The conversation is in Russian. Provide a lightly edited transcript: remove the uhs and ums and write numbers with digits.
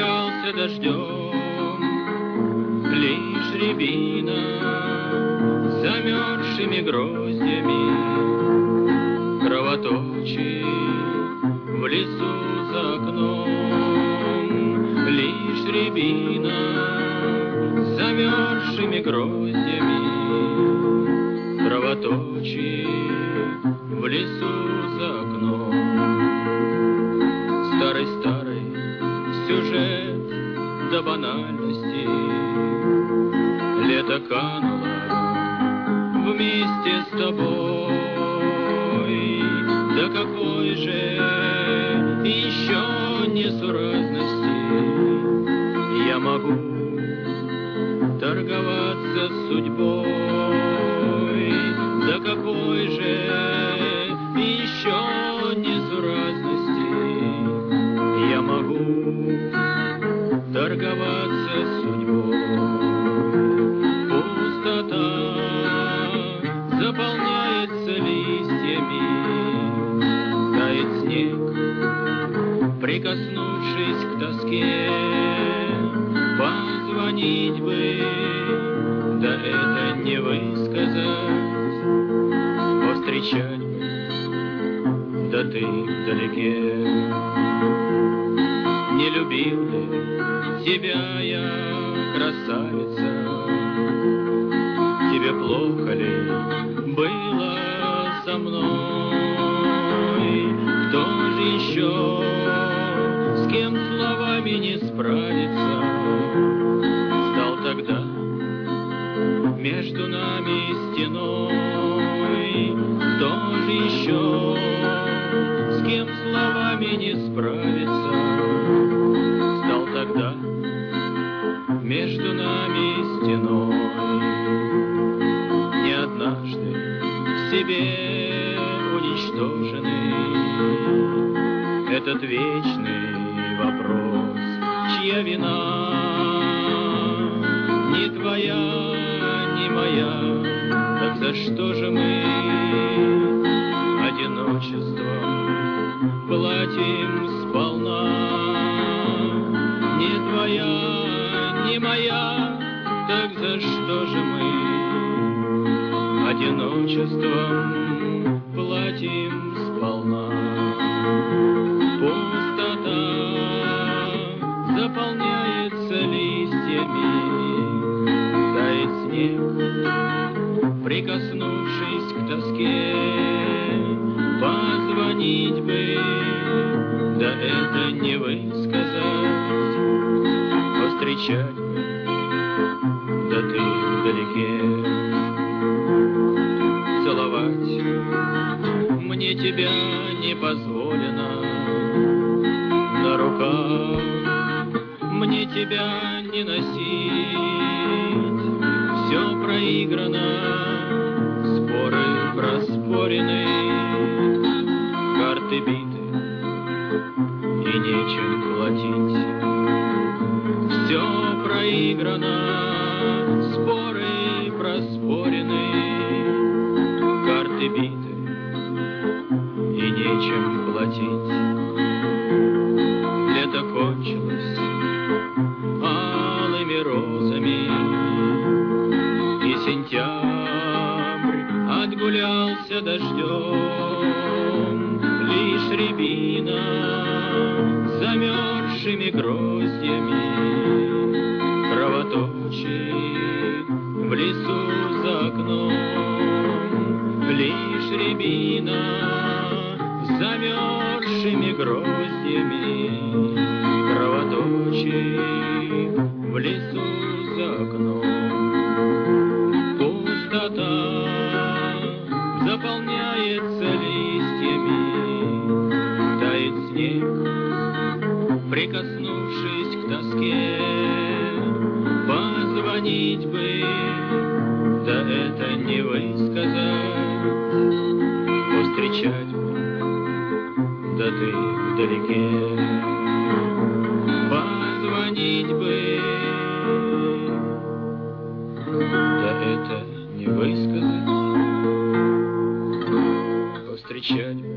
загулялся дождем, лишь рябина замерзшими гроздями кровоточит в лесу за окном, лишь рябина замерзшими гроздями кровоточит в лесу за окном. Старый-старый сюжет до банальности, лето кануло вместе с тобой. Да какой же еще несуразности я могу торговаться с судьбой? Да какой же еще несуразности я могу торговаться с судьбой? Пустота заполняется листьями, тает снег, прикоснувшись к тоске. Позвонить бы, да это не высказать, повстречать бы, да ты вдалеке. Не любил ли тебя я, красавица? Тебе плохо ли было со мной? Кто же еще, с кем словами не справится, стал тогда между нами стеной? Кто же еще, с кем словами не справится, стал тогда между нами стеной? Не однажды в себе уничтоженный этот вечный вопрос: чья вина? Не твоя, не моя, так за что же мы одиночеством платим сполна? Не твоя, не моя, так за что же мы одиночеством платим сполна? Пустота заполняется листьями, тает снег, прикоснувшись к тоске. Позвонить бы, да это не высказать, повстречать бы, да ты вдалеке. Целовать мне тебя не позволено, на руках мне тебя не носить. Все проиграно, споры проспорены, карты биты и нечем платить. Все проиграно, споры проспорены, карты биты и нечем платить. Лето кончилось алыми розами, и сентябрь отгулялся дождем, лишь рябина замерзшими гроздями кровоточит в лесу за окном, лишь рябина замерзшими гроздями кровоточит в лесу за окном. Пустота заполняется листьями, тает снег, прикоснувшись к тоске. Позвонить бы, да это не высказать, повстречать бы, да ты вдалеке. Позвонить бы, да это не высказать, повстречать бы,